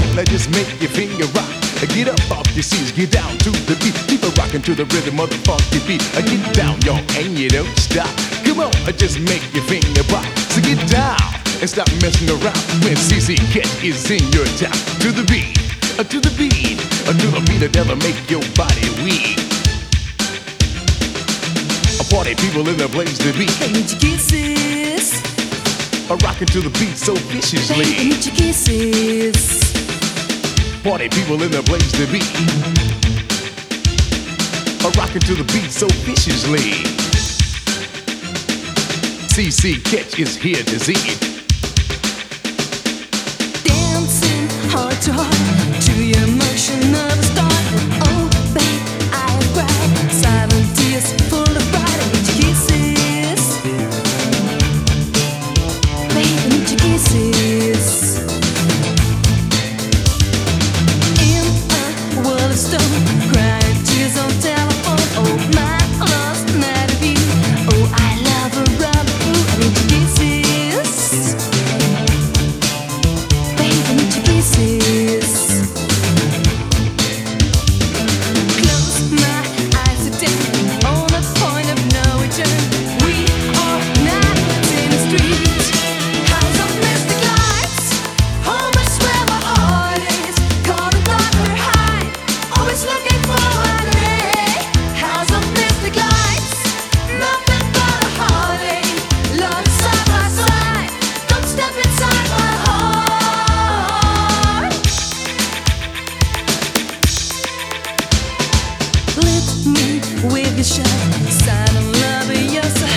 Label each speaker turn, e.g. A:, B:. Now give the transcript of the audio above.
A: Now just make your finger rock. Get up off your seats, get down to the beat. Keep it rocking to the rhythm of the funky beat. Get down, y'all, and you don't stop. Come on, just make your finger pop. So get down and stop messing around when CC Cat is in your town. To the beat, to the beat, to the beat that'll make your body weak. Party people in the place to be.
B: I need your kisses.
A: Rocking to the beat so viciously.
B: I need your kisses.
A: Party people in the place to be. Rocking to the beat so viciously. CC Cat is here to see it.
B: Dancing heart to heart to your emotion of a start. Oh, babe, I have cried. Silent tears full of pride. I need your kisses. Babe, I need your kisses. In a world of stone, crying tears on telephone. Oh, my lost night of you. Oh, I love a rendezvous. I need your kisses. Babe, I need your kisses. Close my eyes today, on the point of no return. We are not in the street. House of mystic lights, home is where my heart is. Caught another high, always looking for a day. House of mystic lights, nothing but a heartache. Love side by side, don't step inside my heart. Lift me with your shot, silent love, you're so